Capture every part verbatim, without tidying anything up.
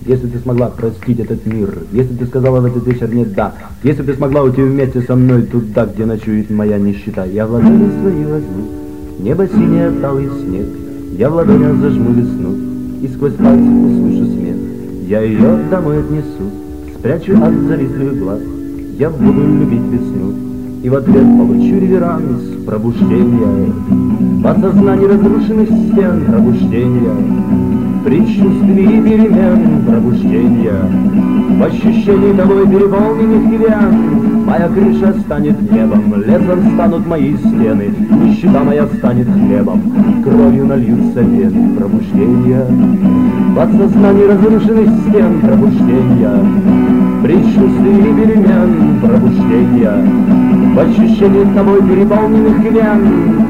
Если ты смогла простить этот мир, если ты сказала в этот вечер нет «да», если ты смогла уйти вместе со мной туда, где ночует моя нищета, я в ладони свои возьму небо синее, талый снег, я в ладонях зажму весну и сквозь пальцы услышу смех. Я ее домой отнесу, спрячу от завистливых глаз, я буду любить весну и в ответ получу реверанс пробуждения. В осознании разрушенных стен пробуждения, предчувствии перемен пробуждения, в ощущении тобой переполненных вен. Моя крыша станет небом, лесом станут мои стены, нищета моя станет хлебом, кровью нальются вены пробуждения. В осознании разрушенных стен пробуждения, предчувствии перемен пробуждения, в ощущении тобой переполненных вен.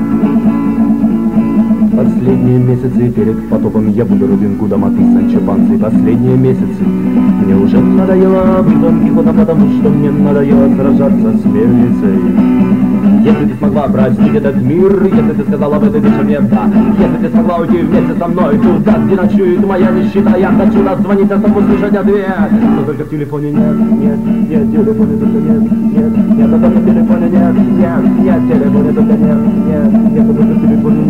Последние месяцы перед потопом я буду Робин Гудом, а ты Санчо Панса. Последние месяцы мне уже надоело быть Дон Кихотом, потому что мне надоело сражаться с мельницей. Если ты смогла простить этот мир, если ты сказала в этой вечер нет «да», если ты смогла уйти вместе со мной туда, где ночует моя нищета, я хочу дозвониться, чтобы услышать ответ. Но только в телефоне нет, нет, нет, в телефоне только нет, нет, нет, а только в телефоне нет, нет, нет, в телефоне только нет, нет, нет, а только в телефоне